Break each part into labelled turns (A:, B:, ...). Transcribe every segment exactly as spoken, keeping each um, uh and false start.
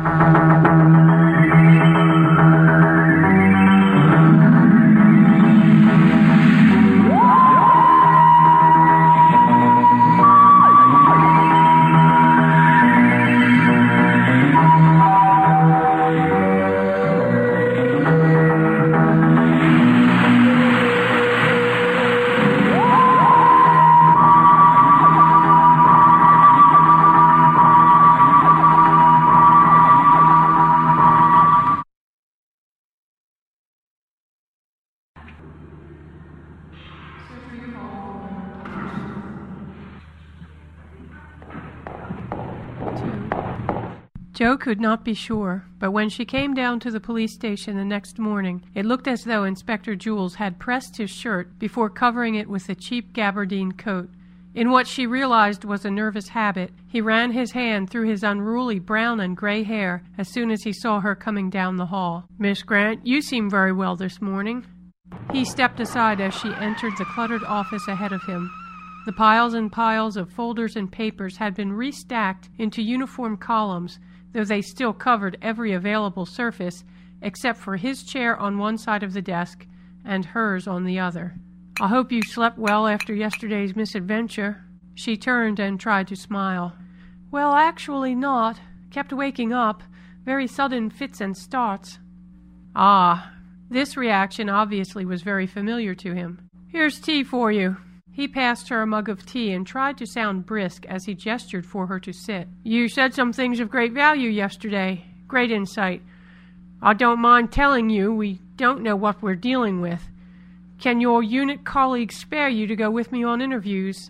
A: Joe could not be sure, but when she came down to the police station the next morning, it looked as though Inspector Jules had pressed his shirt before covering it with a cheap gabardine coat. In what she realized was a nervous habit, he ran his hand through his unruly brown and gray hair as soon as he saw her coming down the hall. "Miss Grant, you seem very well this morning." He stepped aside as she entered the cluttered office ahead of him. The piles and piles of folders and papers had been restacked into uniform columns, though they still covered every available surface except for his chair on one side of the desk and hers on the other. "I hope you slept well after yesterday's misadventure." She turned and tried to smile. "Well, actually not. Kept waking up. Very sudden fits and starts." Ah, this reaction obviously was very familiar to him. "Here's tea for you." He passed her a mug of tea and tried to sound brisk as he gestured for her to sit. "You said some things of great value yesterday. Great insight. I don't mind telling you we don't know what we're dealing with. Can your unit colleagues spare you to go with me on interviews?"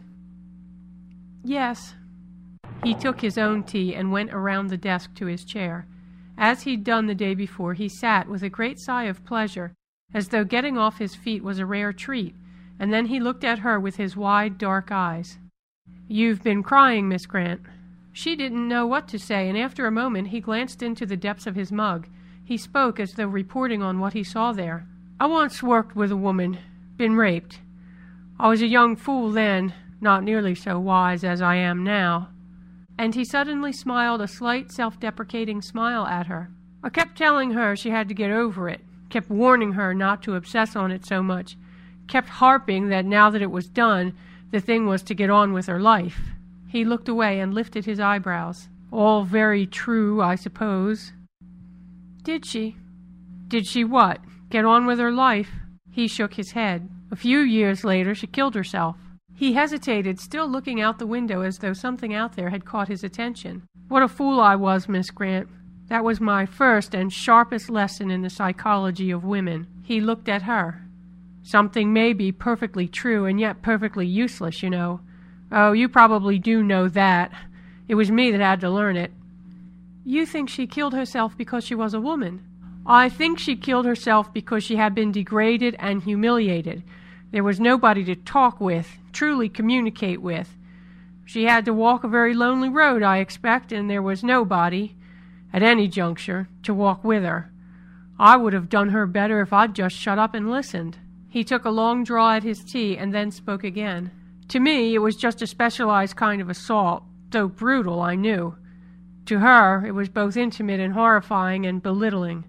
A: "Yes." He took his own tea and went around the desk to his chair. As he'd done the day before, he sat with a great sigh of pleasure, as though getting off his feet was a rare treat, and then he looked at her with his wide, dark eyes. "You've been crying, Miss Grant." She didn't know what to say, and after a moment he glanced into the depths of his mug. He spoke as though reporting on what he saw there. "I once worked with a woman, been raped. I was a young fool then, not nearly so wise as I am now." And he suddenly smiled a slight self-deprecating smile at her. "I kept telling her she had to get over it, kept warning her not to obsess on it so much, kept harping that now that it was done, the thing was to get on with her life." He looked away and lifted his eyebrows. "All very true, I suppose." "Did she?" "Did she what? Get on with her life?" He shook his head. "A few years later she killed herself." He hesitated, still looking out the window as though something out there had caught his attention. "What a fool I was, Miss Grant. That was my first and sharpest lesson in the psychology of women." He looked at her. "Something may be perfectly true and yet perfectly useless, you know. Oh, you probably do know that. It was me that had to learn it." "You think she killed herself because she was a woman?" "I think she killed herself because she had been degraded and humiliated. There was nobody to talk with, truly communicate with. She had to walk a very lonely road, I expect, and there was nobody, at any juncture, to walk with her. I would have done her better if I'd just shut up and listened." He took a long draw at his tea and then spoke again. "To me, it was just a specialized kind of assault, though brutal, I knew. To her, it was both intimate and horrifying and belittling.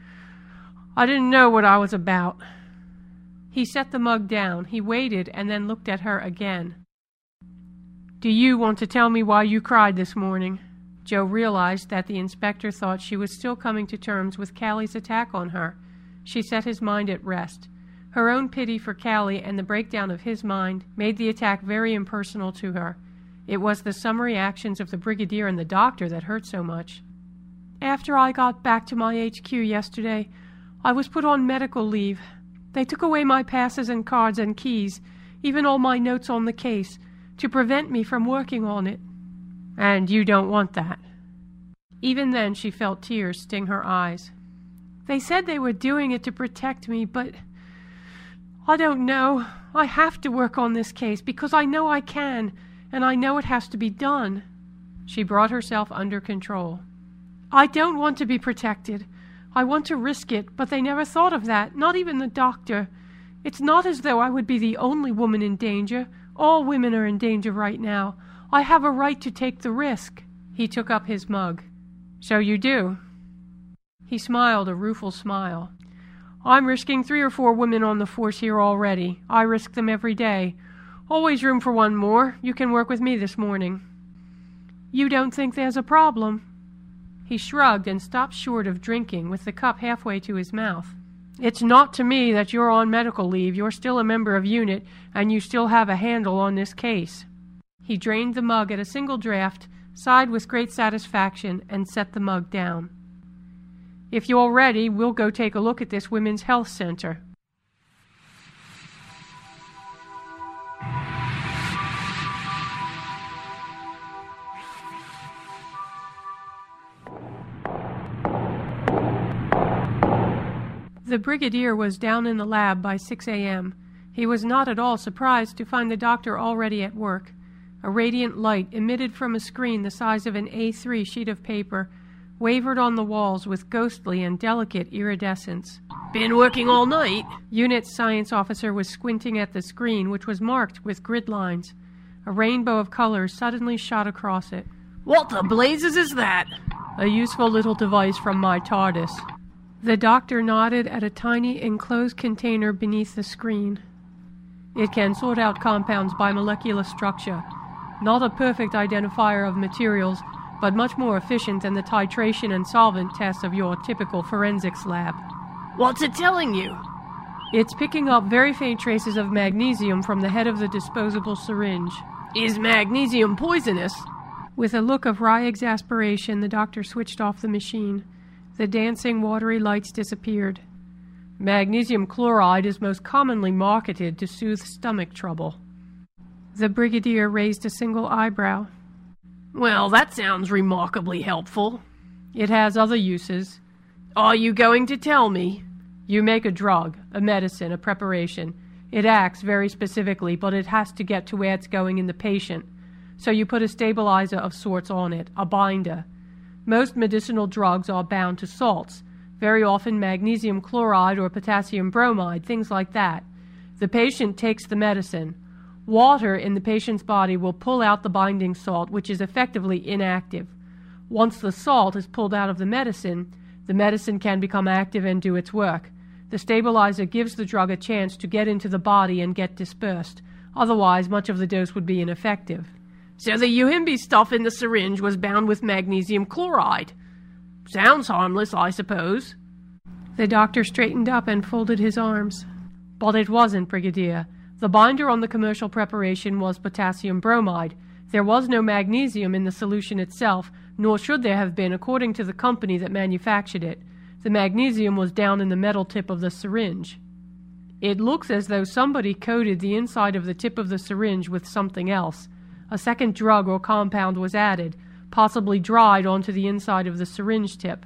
A: I didn't know what I was about." He set the mug down. He waited and then looked at her again. "Do you want to tell me why you cried this morning?" Joe realized that the inspector thought she was still coming to terms with Callie's attack on her. She set his mind at rest. Her own pity for Callie and the breakdown of his mind made the attack very impersonal to her. It was the summary actions of the brigadier and the doctor that hurt so much. "After I got back to my H Q yesterday, I was put on medical leave. They took away my passes and cards and keys, even all my notes on the case, to prevent me from working on it." "And you don't want that?" Even then she felt tears sting her eyes. "They said they were doing it to protect me, but I don't know. I have to work on this case because I know I can, and I know it has to be done." She brought herself under control. "I don't want to be protected. I want to risk it, but they never thought of that, not even the doctor. It's not as though I would be the only woman in danger. All women are in danger right now. I have a right to take the risk." He took up his mug. So you do. He smiled a rueful smile. I'm risking three or four women on the force here already. I risk them every day. Always room for one more. You can work with me this morning. You don't think there's a problem? He shrugged and stopped short of drinking, with the cup halfway to his mouth. It's not to me that you're on medical leave. You're still a member of UNIT, and you still have a handle on this case. He drained the mug at a single draught, sighed with great satisfaction, and set the mug down. If you're ready, we'll go take a look at this women's health center. The brigadier was down in the lab by six a.m. He was not at all surprised to find the doctor already at work. A radiant light emitted from a screen the size of an A three sheet of paper wavered on the walls with ghostly and delicate iridescence. Been working all night? UNIT's science officer was squinting at the screen, which was marked with grid lines. A rainbow of colors suddenly shot across it. What the blazes is that? A useful little device from my TARDIS. The doctor nodded at a tiny enclosed container beneath the screen. It can sort out compounds by molecular structure. Not a perfect identifier of materials, but much more efficient than the titration and solvent tests of your typical forensics lab. What's it telling you? It's picking up very faint traces of magnesium from the head of the disposable syringe. Is magnesium poisonous? With a look of wry exasperation, the doctor switched off the machine. The dancing, watery lights disappeared. Magnesium chloride is most commonly marketed to soothe stomach trouble. The brigadier raised a single eyebrow. Well, that sounds remarkably helpful. It has other uses. Are you going to tell me? You make a drug, a medicine, a preparation. It acts very specifically, but it has to get to where it's going in the patient. So you put a stabilizer of sorts on it, a binder. Most medicinal drugs are bound to salts, very often magnesium chloride or potassium bromide, things like that. The patient takes the medicine. Water in the patient's body will pull out the binding salt, which is effectively inactive. Once the salt is pulled out of the medicine, the medicine can become active and do its work. The stabilizer gives the drug a chance to get into the body and get dispersed. Otherwise, much of the dose would be ineffective. So the Yohimbe stuff in the syringe was bound with magnesium chloride. Sounds harmless, I suppose. The doctor straightened up and folded his arms. But it wasn't, Brigadier. The binder on the commercial preparation was potassium bromide. There was no magnesium in the solution itself, nor should there have been according to the company that manufactured it. The magnesium was down in the metal tip of the syringe. It looks as though somebody coated the inside of the tip of the syringe with something else. A second drug or compound was added, possibly dried onto the inside of the syringe tip.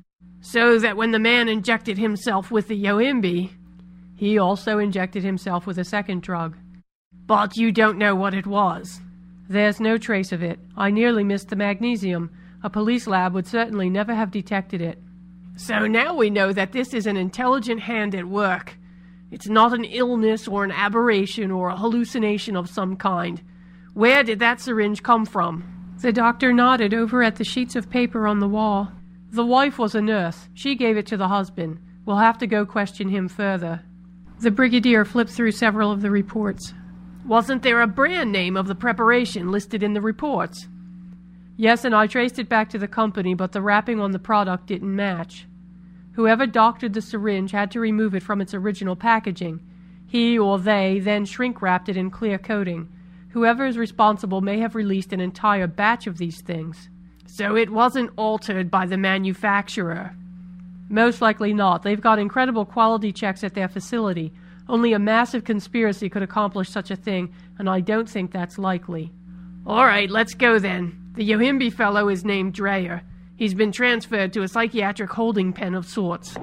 A: So that when the man injected himself with the Yohimbe, he also injected himself with a second drug. But you don't know what it was. There's no trace of it. I nearly missed the magnesium. A police lab would certainly never have detected it. So now we know that this is an intelligent hand at work. It's not an illness or an aberration or a hallucination of some kind. Where did that syringe come from? The doctor nodded over at the sheets of paper on the wall. The wife was a nurse. She gave it to the husband. We'll have to go question him further. The brigadier flipped through several of the reports. Wasn't there a brand name of the preparation listed in the reports? Yes, and I traced it back to the company, but the wrapping on the product didn't match. Whoever doctored the syringe had to remove it from its original packaging. He or they then shrink-wrapped it in clear coating. Whoever is responsible may have released an entire batch of these things. So it wasn't altered by the manufacturer? Most likely not. They've got incredible quality checks at their facility. Only a massive conspiracy could accomplish such a thing, and I don't think that's likely. All right, let's go then. The Yohimbe fellow is named Dreyer. He's been transferred to a psychiatric holding pen of sorts.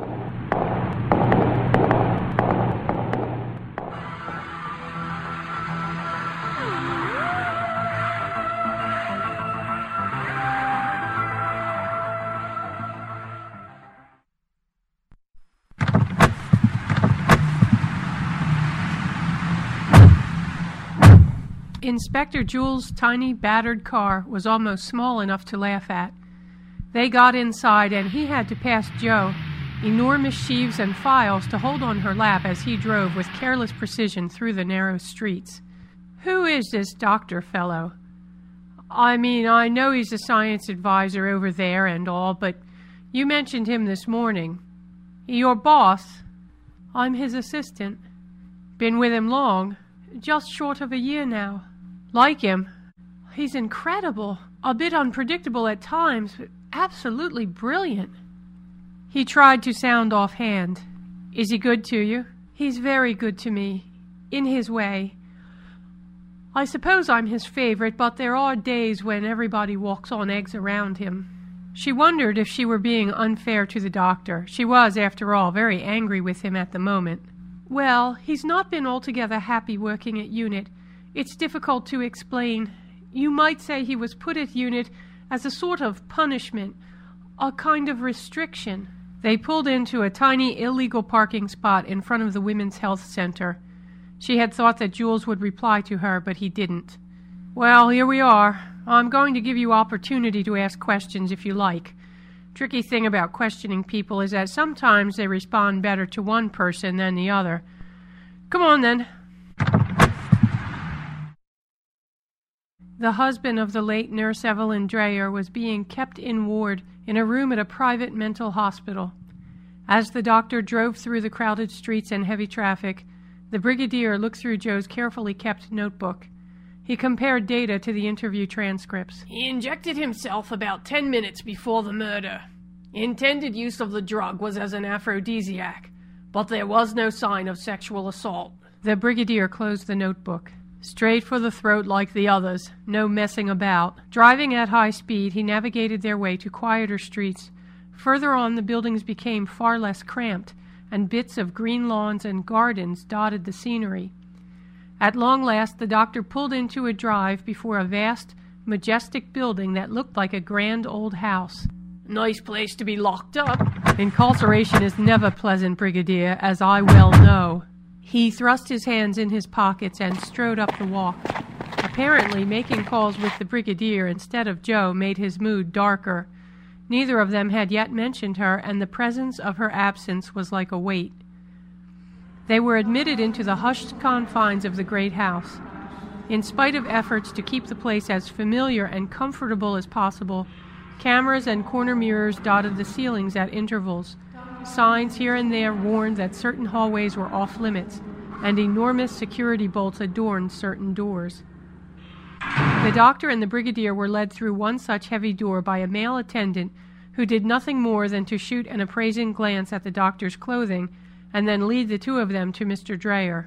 A: Inspector Jules' tiny, battered car was almost small enough to laugh at. They got inside, and he had to pass Joe enormous sheaves and files to hold on her lap as he drove with careless precision through the narrow streets. "Who is this doctor fellow? I mean, I know he's a science advisor over there and all, but you mentioned him this morning. Your boss?" "I'm his assistant." "Been with him long?" "Just short of a year now." "Like him?" "He's incredible. A bit unpredictable at times, but absolutely brilliant." He tried to sound offhand. "Is he good to you?" "He's very good to me, in his way. I suppose I'm his favorite, but there are days when everybody walks on eggs around him." She wondered if she were being unfair to the doctor. She was, after all, very angry with him at the moment. "Well, he's not been altogether happy working at UNIT. It's difficult to explain. You might say he was put at UNIT as a sort of punishment, a kind of restriction." They pulled into a tiny illegal parking spot in front of the Women's Health Center. She had thought that Jules would reply to her, but he didn't. "Well, here we are. I'm going to give you opportunity to ask questions if you like. Tricky thing about questioning people is that sometimes they respond better to one person than the other. Come on, then." The husband of the late Nurse Evelyn Dreyer was being kept in ward in a room at a private mental hospital. As the doctor drove through the crowded streets and heavy traffic, the brigadier looked through Joe's carefully kept notebook. He compared data to the interview transcripts. "He injected himself about ten minutes before the murder. Intended use of the drug was as an aphrodisiac, but there was no sign of sexual assault." The brigadier closed the notebook. "Straight for the throat like the others, no messing about." Driving at high speed, he navigated their way to quieter streets. Further on, the buildings became far less cramped, and bits of green lawns and gardens dotted the scenery. At long last, the doctor pulled into a drive before a vast, majestic building that looked like a grand old house. "Nice place to be locked up." "Incarceration is never pleasant, Brigadier, as I well know." He thrust his hands in his pockets and strode up the walk. Apparently, making calls with the brigadier instead of Joe made his mood darker. Neither of them had yet mentioned her, and the presence of her absence was like a weight. They were admitted into the hushed confines of the great house. In spite of efforts to keep the place as familiar and comfortable as possible, cameras and corner mirrors dotted the ceilings at intervals. Signs here and there warned that certain hallways were off limits, and enormous security bolts adorned certain doors. The doctor and the brigadier were led through one such heavy door by a male attendant who did nothing more than to shoot an appraising glance at the doctor's clothing and then lead the two of them to Mister Dreyer.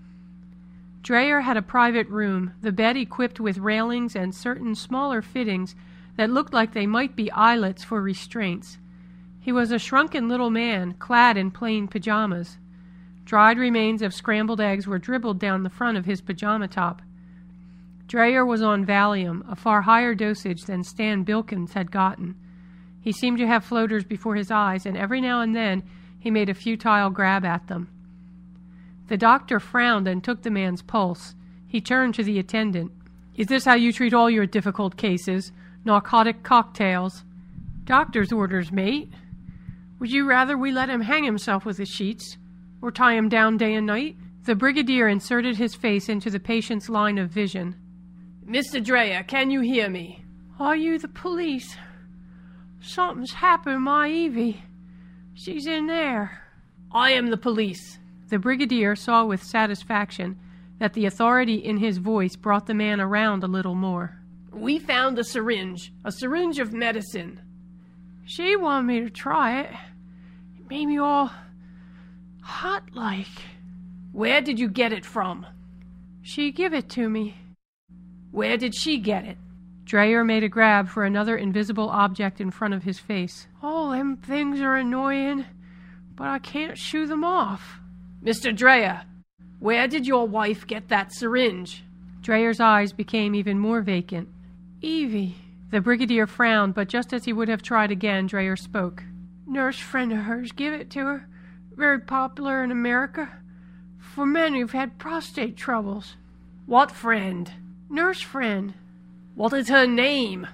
A: Dreyer had a private room, the bed equipped with railings and certain smaller fittings that looked like they might be eyelets for restraints. He was a shrunken little man, clad in plain pajamas. Dried remains of scrambled eggs were dribbled down the front of his pajama top. Dreyer was on Valium, a far higher dosage than Stan Bilkins had gotten. He seemed to have floaters before his eyes, and every now and then he made a futile grab at them. The doctor frowned and took the man's pulse. He turned to the attendant. "Is this how you treat all your difficult cases? Narcotic cocktails?" "Doctor's orders, mate. Would you rather we let him hang himself with the sheets, or tie him down day and night?" The brigadier inserted his face into the patient's line of vision. "Mister Dreyer, can you hear me?" "Are you the police? Something's happened to my Evie. She's in there." "I am the police." The brigadier saw with satisfaction that the authority in his voice brought the man around a little more. "We found a syringe, a syringe of medicine." "She wanted me to try it. It made me all hot-like." "Where did you get it from?" "She give it to me." "Where did she get it?" Dreyer made a grab for another invisible object in front of his face. "All them things are annoying, but I can't shoo them off." "Mister Dreyer, where did your wife get that syringe?" Dreyer's eyes became even more vacant. "Evie." The brigadier frowned, but just as he would have tried again, Dreyer spoke. "Nurse friend of hers give it to her. Very popular in America. For men who've had prostate troubles." "What friend?" "Nurse friend." "What is her name?"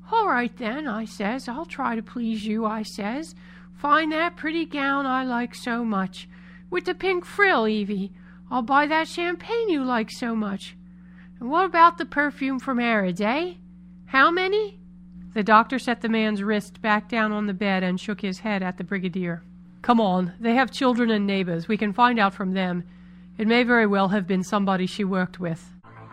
A: All right, then, I says, I'll try to please you, I says. Find that pretty gown I like so much, with the pink frill, Evie. I'll buy that champagne you like so much. And what about the perfume from Harrods, eh? How many? The doctor set the man's wrist back down on the bed and shook his head at the brigadier. Come on, they have children and neighbors. We can find out from them. It may very well have been somebody she worked with.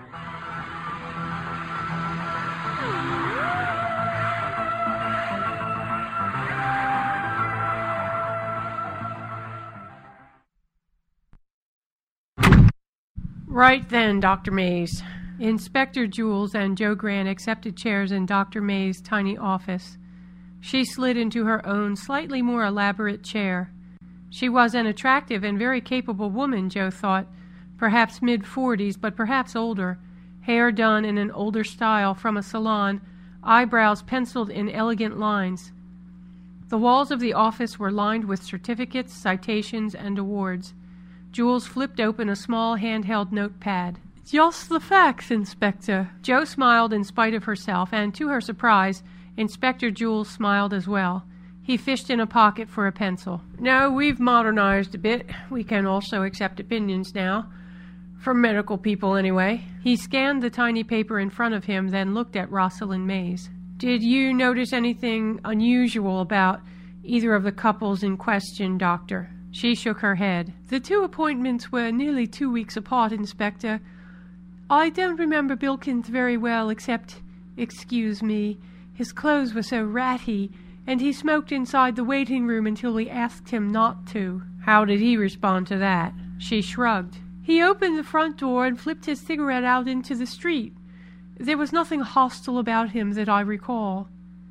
A: Right then, Doctor Mays. Inspector Jules and Joe Grant accepted chairs in Doctor Mays' tiny office. She slid into her own slightly more elaborate chair. She was an attractive and very capable woman, Joe thought, perhaps mid-forties, but perhaps older, hair done in an older style from a salon, eyebrows penciled in elegant lines. The walls of the office were lined with certificates, citations, and awards. Jules flipped open a small handheld notepad. Just the facts, Inspector. Joe smiled in spite of herself, and to her surprise, Inspector Jules smiled as well. He fished in a pocket for a pencil. No, we've modernized a bit. We can also accept opinions now. From medical people, anyway. He scanned the tiny paper in front of him, then looked at Rosalind Mays. Did you notice anything unusual about either of the couples in question, Doctor? She shook her head. The two appointments were nearly two weeks apart, Inspector. I don't remember Bilkins very well, except, excuse me, his clothes were so ratty, and he smoked inside the waiting room until we asked him not to. How did he respond to that? She shrugged. He opened the front door and flipped his cigarette out into the street. There was nothing hostile about him that I recall.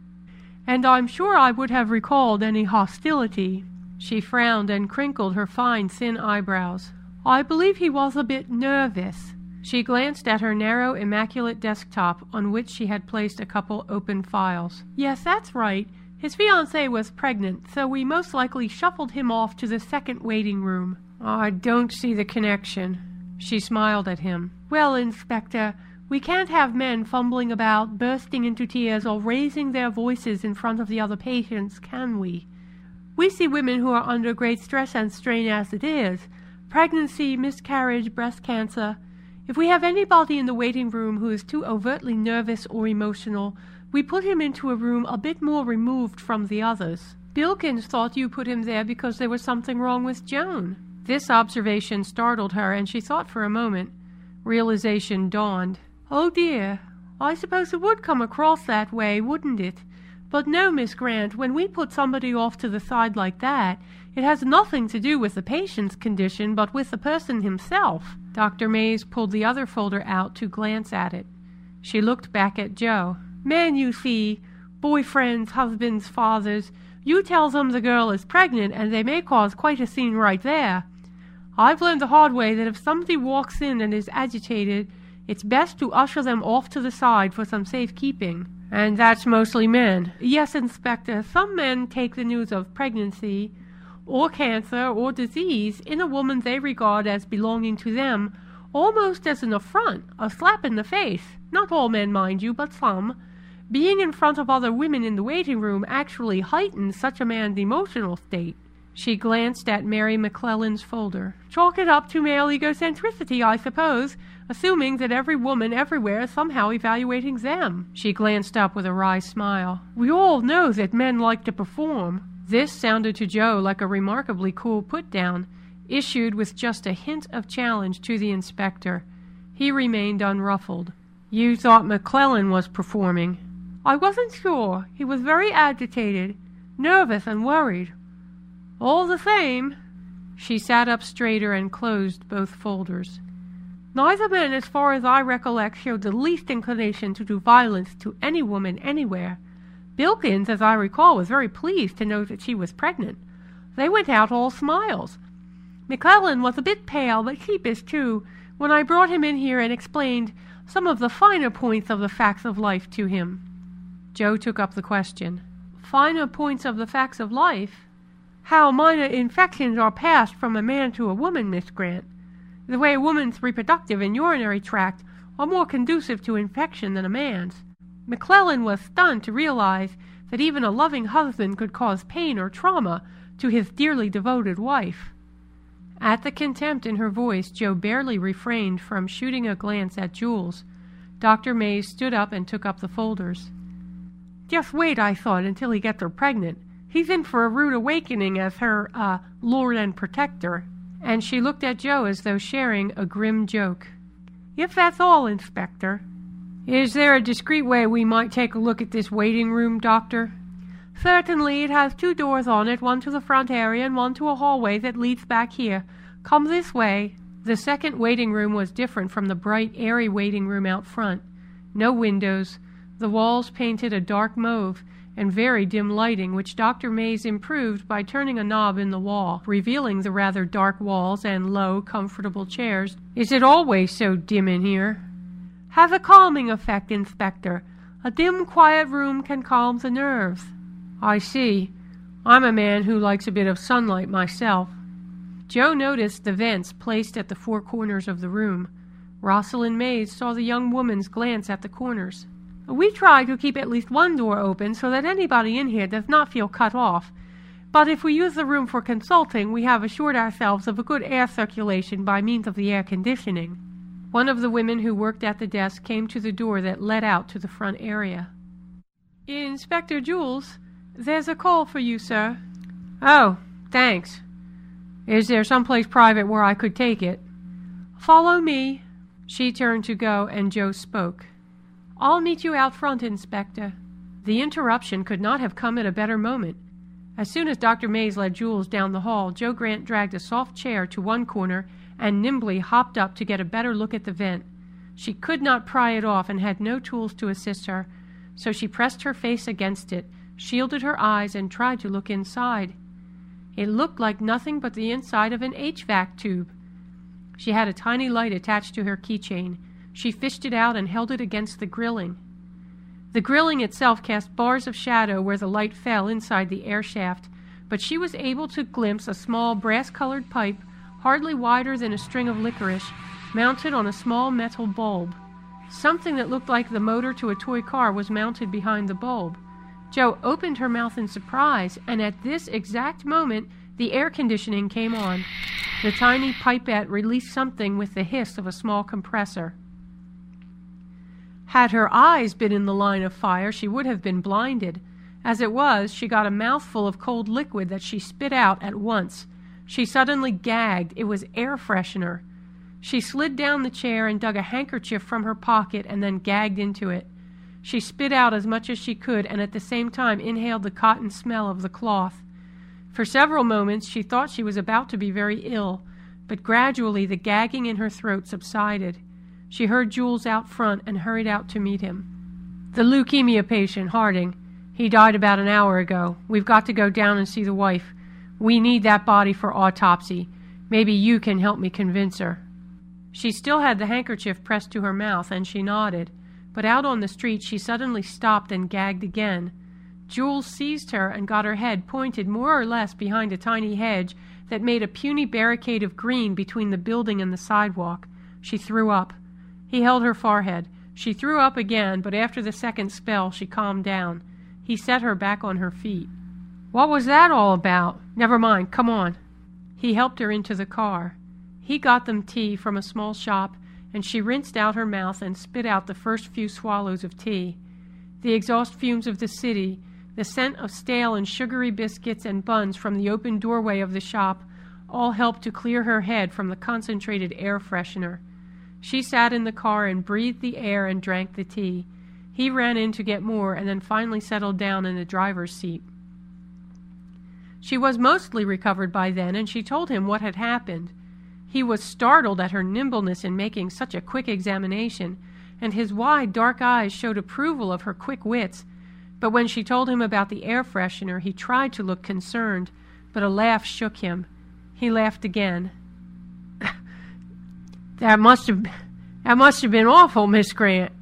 A: And I'm sure I would have recalled any hostility. She frowned and crinkled her fine, thin eyebrows. I believe he was a bit nervous. She glanced at her narrow, immaculate desktop, on which she had placed a couple open files. Yes, that's right. His fiancée was pregnant, so we most likely shuffled him off to the second waiting room. I don't see the connection. She smiled at him. Well, Inspector, we can't have men fumbling about, bursting into tears, or raising their voices in front of the other patients, can we? We see women who are under great stress and strain as it is. Pregnancy, miscarriage, breast cancer. If we have anybody in the waiting room who is too overtly nervous or emotional, we put him into a room a bit more removed from the others. Bilkins thought you put him there because there was something wrong with Joan. This observation startled her, and she thought for a moment. Realization dawned. Oh dear, I suppose it would come across that way, wouldn't it? But no, Miss Grant, when we put somebody off to the side like that, it has nothing to do with the patient's condition, but with the person himself. Doctor Mays pulled the other folder out to glance at it. She looked back at Joe. Men, you see, boyfriends, husbands, fathers, you tell them the girl is pregnant, and they may cause quite a scene right there. I've learned the hard way that if somebody walks in and is agitated, it's best to usher them off to the side for some safekeeping. And that's mostly men. Yes, Inspector, some men take the news of pregnancy, or cancer, or disease in a woman they regard as belonging to them, almost as an affront, a slap in the face. Not all men, mind you, but some. Being in front of other women in the waiting room actually heightens such a man's emotional state. She glanced at Mary McClellan's folder. Chalk it up to male egocentricity, I suppose, assuming that every woman everywhere is somehow evaluating them. She glanced up with a wry smile. We all know that men like to perform. This sounded to Joe like a remarkably cool put-down, issued with just a hint of challenge to the inspector. He remained unruffled. You thought McClellan was performing. I wasn't sure. He was very agitated, nervous and worried. All the same. She sat up straighter and closed both folders. Neither man, as far as I recollect, showed the least inclination to do violence to any woman anywhere. Bilkins, as I recall, was very pleased to know that she was pregnant. They went out all smiles. McClellan was a bit pale, but sheepish too, when I brought him in here and explained some of the finer points of the facts of life to him. Joe took up the question. Finer points of the facts of life? How minor infections are passed from a man to a woman, Miss Grant. The way a woman's reproductive and urinary tract are more conducive to infection than a man's. McClellan was stunned to realize that even a loving husband could cause pain or trauma to his dearly devoted wife. At the contempt in her voice, Joe barely refrained from shooting a glance at Jules. Doctor Mays stood up and took up the folders. "Just wait," I thought, "until he gets her pregnant. He's in for a rude awakening as her, uh, lord and protector." And she looked at Joe as though sharing a grim joke. "If that's all, Inspector." "Is there a discreet way we might take a look at this waiting room, Doctor?" "Certainly. It has two doors on it, one to the front area and one to a hallway that leads back here. Come this way." The second waiting room was different from the bright, airy waiting room out front. No windows, the walls painted a dark mauve, and very dim lighting, which Doctor Mays improved by turning a knob in the wall, revealing the rather dark walls and low, comfortable chairs. "Is it always so dim in here?" "Has a calming effect, Inspector. A dim, quiet room can calm the nerves." "I see. I'm a man who likes a bit of sunlight myself." Joe noticed the vents placed at the four corners of the room. Rosalind Mays saw the young woman's glance at the corners. "We try to keep at least one door open so that anybody in here does not feel cut off. But if we use the room for consulting, we have assured ourselves of a good air circulation by means of the air conditioning." One of the women who worked at the desk came to the door that led out to the front area. "Inspector Jules, there's a call for you, sir." "Oh, thanks. Is there someplace private where I could take it?" "Follow me." She turned to go, and Joe spoke. "I'll meet you out front, Inspector." The interruption could not have come at a better moment. As soon as Doctor Mays led Jules down the hall, Joe Grant dragged a soft chair to one corner and nimbly hopped up to get a better look at the vent. She could not pry it off and had no tools to assist her, so she pressed her face against it, shielded her eyes, and tried to look inside. It looked like nothing but the inside of an H V A C tube. She had a tiny light attached to her keychain. She fished it out and held it against the grilling. The grilling itself cast bars of shadow where the light fell inside the air shaft, but she was able to glimpse a small brass-colored pipe, hardly wider than a string of licorice, mounted on a small metal bulb. Something that looked like the motor to a toy car was mounted behind the bulb. Joe opened her mouth in surprise, and at this exact moment the air conditioning came on. The tiny pipette released something with the hiss of a small compressor. Had her eyes been in the line of fire, she would have been blinded. As it was, she got a mouthful of cold liquid that she spit out at once. She suddenly gagged. It was air freshener. She slid down the chair and dug a handkerchief from her pocket and then gagged into it. She spit out as much as she could and at the same time inhaled the cotton smell of the cloth. For several moments she thought she was about to be very ill, but gradually the gagging in her throat subsided. She heard Jules out front and hurried out to meet him. "The leukemia patient, Harding. He died about an hour ago. We've got to go down and see the wife. We need that body for autopsy. Maybe you can help me convince her." She still had the handkerchief pressed to her mouth, and she nodded. But out on the street she suddenly stopped and gagged again. Jules seized her and got her head pointed more or less behind a tiny hedge that made a puny barricade of green between the building and the sidewalk. She threw up. He held her forehead. She threw up again, but after the second spell she calmed down. He set her back on her feet. "What was that all about? Never mind, come on." He helped her into the car. He got them tea from a small shop, and she rinsed out her mouth and spit out the first few swallows of tea. The exhaust fumes of the city, the scent of stale and sugary biscuits and buns from the open doorway of the shop, all helped to clear her head from the concentrated air freshener. She sat in the car and breathed the air and drank the tea. He ran in to get more and then finally settled down in the driver's seat. She was mostly recovered by then, and she told him what had happened. He was startled at her nimbleness in making such a quick examination, and his wide, dark eyes showed approval of her quick wits. But when she told him about the air freshener, he tried to look concerned, but a laugh shook him. He laughed again. That must have, that must have been awful, Miss Grant."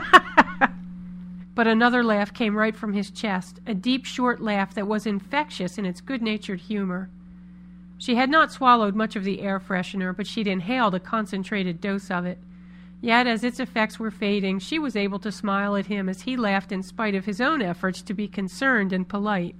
A: But another laugh came right from his chest, a deep, short laugh that was infectious in its good-natured humor. She had not swallowed much of the air freshener, but she'd inhaled a concentrated dose of it. Yet, as its effects were fading, she was able to smile at him as he laughed in spite of his own efforts to be concerned and polite.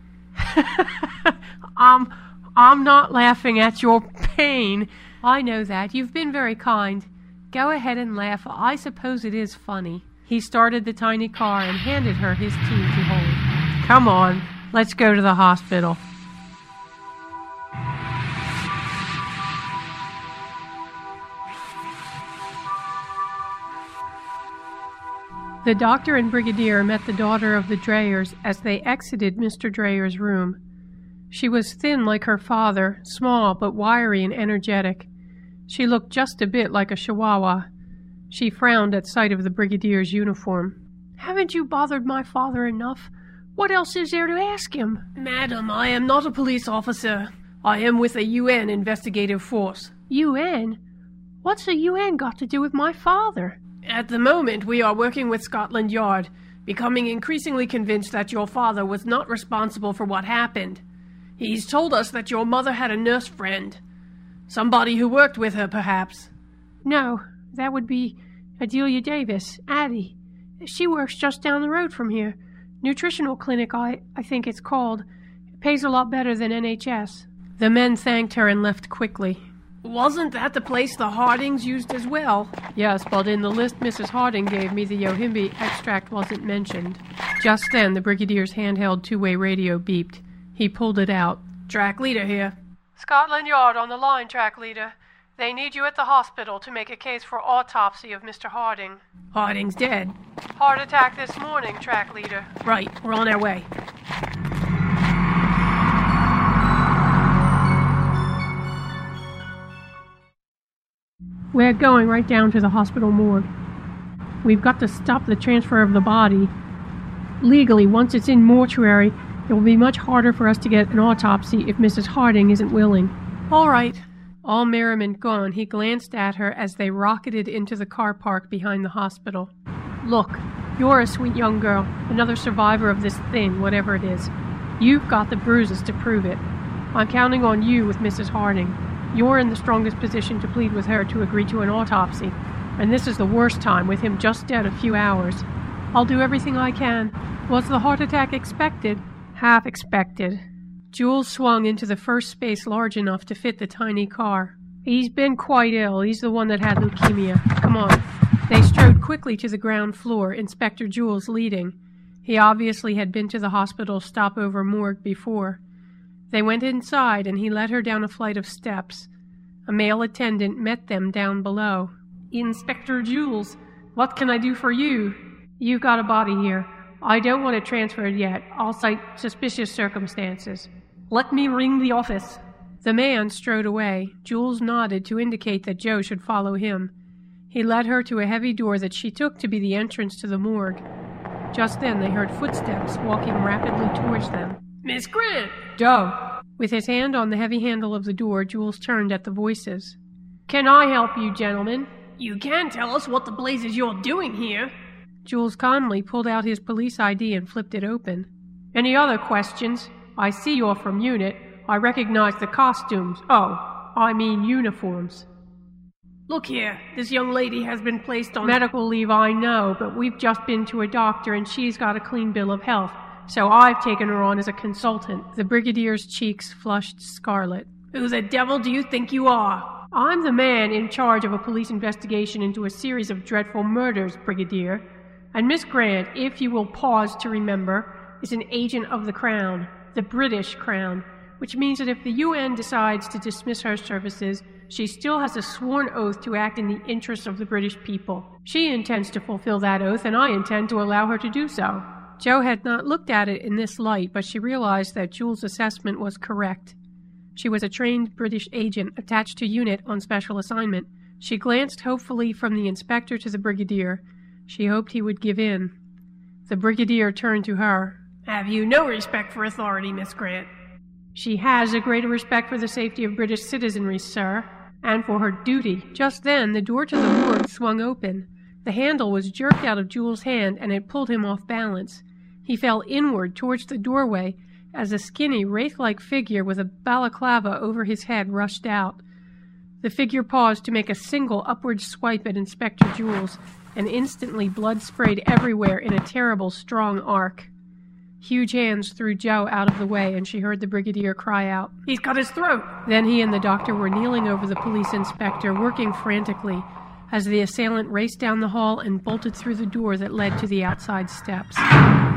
A: I'm, I'm not laughing at your pain. I know that. You've been very kind. Go ahead and laugh. I suppose it is funny. He started the tiny car and handed her his tea to hold. Come on, let's go to the hospital. The doctor and Brigadier met the daughter of the Dreyers as they exited Mister Dreyer's room. She was thin like her father, small but wiry and energetic. She looked just a bit like a Chihuahua. She frowned at sight of the Brigadier's uniform. Haven't you bothered my father enough? What else is there to ask him? Madam, I am not a police officer. I am with a U N investigative force. U N? What's the U N got to do with my father? At the moment, we are working with Scotland Yard, becoming increasingly convinced that your father was not responsible for what happened. He's told us that your mother had a nurse friend. Somebody who worked with her, perhaps. No, that would be Adelia Davis, Addie. She works just down the road from here. Nutritional clinic, I, I think it's called. It pays a lot better than N H S. The men thanked her and left quickly. Wasn't that the place the Hardings used as well? Yes, but in the list Missus Harding gave me, the Yohimbe extract wasn't mentioned. Just then, the Brigadier's handheld two-way radio beeped. He pulled it out. Track leader here. Scotland Yard on the line, track leader. They need you at the hospital to make a case for autopsy of Mister Harding. Harding's dead. Heart attack this morning, track leader. Right, we're on our way. We're going right down to the hospital morgue. We've got to stop the transfer of the body. Legally, once it's in mortuary, it will be much harder for us to get an autopsy if Missus Harding isn't willing. All right. All merriment gone, he glanced at her as they rocketed into the car park behind the hospital. Look, you're a sweet young girl, another survivor of this thing, whatever it is. You've got the bruises to prove it. I'm counting on you with Missus Harding. You're in the strongest position to plead with her to agree to an autopsy, and this is the worst time, with him just dead a few hours. I'll do everything I can. Was the heart attack expected? Half expected. Jules swung into the first space large enough to fit the tiny car. He's been quite ill. He's the one that had leukemia. Come on. They strode quickly to the ground floor, Inspector Jules leading. He obviously had been to the hospital stopover morgue before. They went inside, and he led her down a flight of steps. A male attendant met them down below. Inspector Jules, what can I do for you? You've got a body here. I don't want it transferred yet. I'll cite suspicious circumstances. Let me ring the office. The man strode away. Jules nodded to indicate that Joe should follow him. He led her to a heavy door that she took to be the entrance to the morgue. Just then they heard footsteps walking rapidly towards them. Miss Grant! Joe! With his hand on the heavy handle of the door, Jules turned at the voices. Can I help you, gentlemen? You can tell us what the blazes you're doing here. Jules calmly pulled out his police I D and flipped it open. Any other questions? I see you're from UNIT. I recognize the costumes. Oh, I mean uniforms. Look here, this young lady has been placed on medical leave, I know, but we've just been to a doctor and she's got a clean bill of health. So I've taken her on as a consultant. The Brigadier's cheeks flushed scarlet. Who the devil do you think you are? I'm the man in charge of a police investigation into a series of dreadful murders, Brigadier. And Miss Grant, if you will pause to remember, is an agent of the Crown, the British Crown, which means that if the U N decides to dismiss her services, she still has a sworn oath to act in the interests of the British people. She intends to fulfill that oath, and I intend to allow her to do so. Jo had not looked at it in this light, but she realized that Jules' assessment was correct. She was a trained British agent attached to UNIT on special assignment. She glanced hopefully from the inspector to the Brigadier. She hoped he would give in. The Brigadier turned to her. Have you no respect for authority, Miss Grant? She has a greater respect for the safety of British citizenry, sir, and for her duty. Just then, the door to the morgue swung open. The handle was jerked out of Jules' hand, and it pulled him off balance. He fell inward towards the doorway as a skinny, wraith-like figure with a balaclava over his head rushed out. The figure paused to make a single upward swipe at Inspector Jules, and instantly blood sprayed everywhere in a terrible, strong arc. Huge hands threw Joe out of the way, and she heard the brigadier cry out, "He's cut his throat!" Then he and the doctor were kneeling over the police inspector, working frantically, as the assailant raced down the hall and bolted through the door that led to the outside steps.